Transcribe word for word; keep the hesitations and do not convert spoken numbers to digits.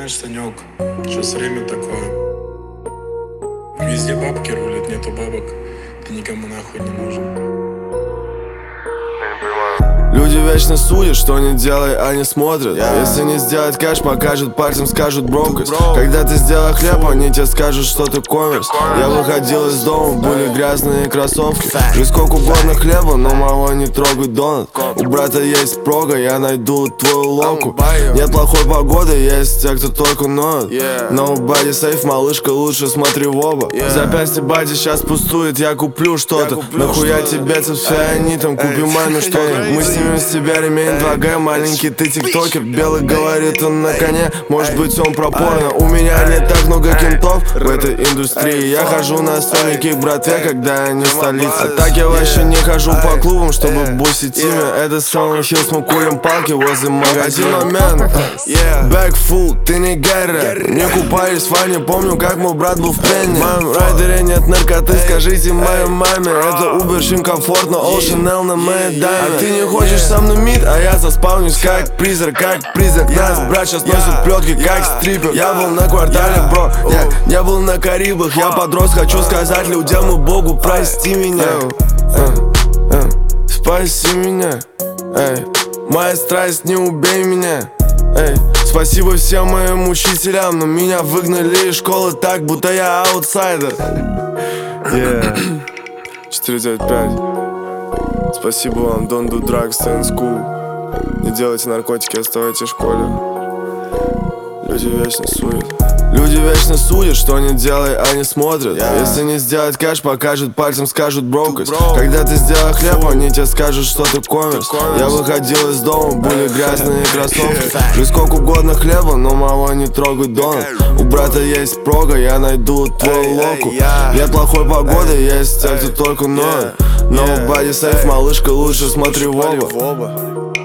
Знаешь, Санек, сейчас время такое. Везде бабки рулят, нету бабок, ты никому нахуй не нужен. Люди вечно судят, что не делай, они смотрят. yeah. Если не сделать кэш, покажут пальцем, скажут брокость. Когда ты сделал хлеб, они тебе скажут, что ты коммерс. Я выходил из дома, были грязные кроссовки. И сколько угодно хлеба, но мало не трогай донат. У брата есть прога, я найду твою локу. Нет плохой погоды, есть те, кто только ноет. Nobody safe, малышка, лучше смотри в оба. Запястье бади сейчас пустует, я куплю что-то. Нахуя тебе цепфианитом, купи маме что-то. Мы снимем с тебя ремень два гэ, маленький ты тиктокер. Белый говорит, он на коне, может быть он пропорно. У меня не так много кентов в этой индустрии. Я хожу на столики к братве, когда они в столице. А так я вообще не хожу по клубам, чтобы бусить имя. Это Silent Hills, мы курим палки возле магазина. Man, back full, ты не Герри. Не купались в ванне, помню, как мой брат был в плене. В моем райдере нет наркоты, скажите моей маме. Это Uber, очень комфортно, All Chanel на моей даме. А ты не хочешь со мной мид, а я заспавнюсь как призрак, как призрак. Нас брат сейчас носит плетки, как стрипер. Я был на квартале, бро, я не был на Карибах. Я подрос, хочу сказать людям и Богу, прости меня. Спаси меня, эй, моя страсть, не убей меня, эй. Спасибо всем моим учителям, но меня выгнали из школы так, будто я аутсайдер. Yeah. четыре девять пять. Спасибо вам, don't do drugs, stay in school. Не делайте наркотики, оставайтесь в школе. Люди вечно судят. Люди вечно судят, что не делай, они смотрят. yeah. Если не сделать кэш, покажут пальцем, скажут брокость. Когда ты сделал хлеб, они тебе скажут, что ты коммерс. Я выходил из дома, были грязные кроссовки. И сколько угодно хлеба, но мало не трогай донат. У брата есть прога, я найду твою локу. Нет плохой погоды, есть те, кто только ноет. Nobody safe, малышка, лучше смотри в оба.